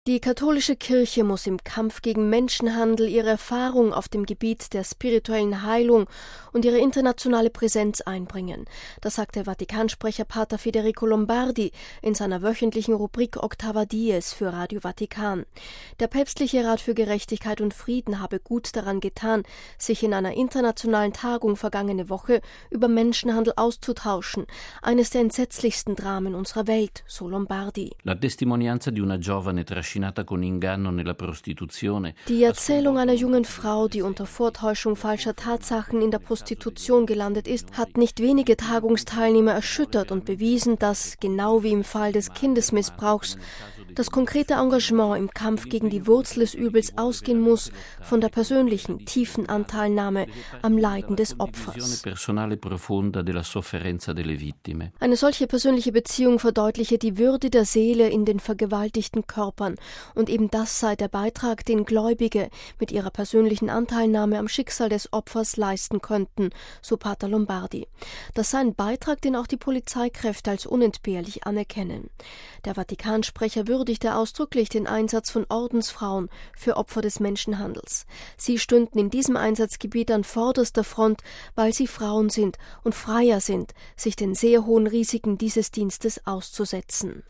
Die katholische Kirche muss im Kampf gegen Menschenhandel ihre Erfahrung auf dem Gebiet der spirituellen Heilung und ihre internationale Präsenz einbringen. Das sagt der Vatikansprecher Pater Federico Lombardi in seiner wöchentlichen Rubrik Octava Dies für Radio Vatikan. Der Päpstliche Rat für Gerechtigkeit und Frieden habe gut daran getan, sich in einer internationalen Tagung vergangene Woche über Menschenhandel auszutauschen, eines der entsetzlichsten Dramen unserer Welt, so Lombardi. La testimonianza di una giovane Die Erzählung einer jungen Frau, die unter Vortäuschung falscher Tatsachen in der Prostitution gelandet ist, hat nicht wenige Tagungsteilnehmer erschüttert und bewiesen, dass, genau wie im Fall des Kindesmissbrauchs, das konkrete Engagement im Kampf gegen die Wurzel des Übels ausgehen muss von der persönlichen, tiefen Anteilnahme am Leiden des Opfers. Eine solche persönliche Beziehung verdeutliche die Würde der Seele in den vergewaltigten Körpern, und eben das sei der Beitrag, den Gläubige mit ihrer persönlichen Anteilnahme am Schicksal des Opfers leisten könnten, so Pater Lombardi. Das sei ein Beitrag, den auch die Polizeikräfte als unentbehrlich anerkennen. Der Vatikansprecher würdigte ausdrücklich den Einsatz von Ordensfrauen für Opfer des Menschenhandels. Sie stünden in diesem Einsatzgebiet an vorderster Front, weil sie Frauen sind und freier sind, sich den sehr hohen Risiken dieses Dienstes auszusetzen.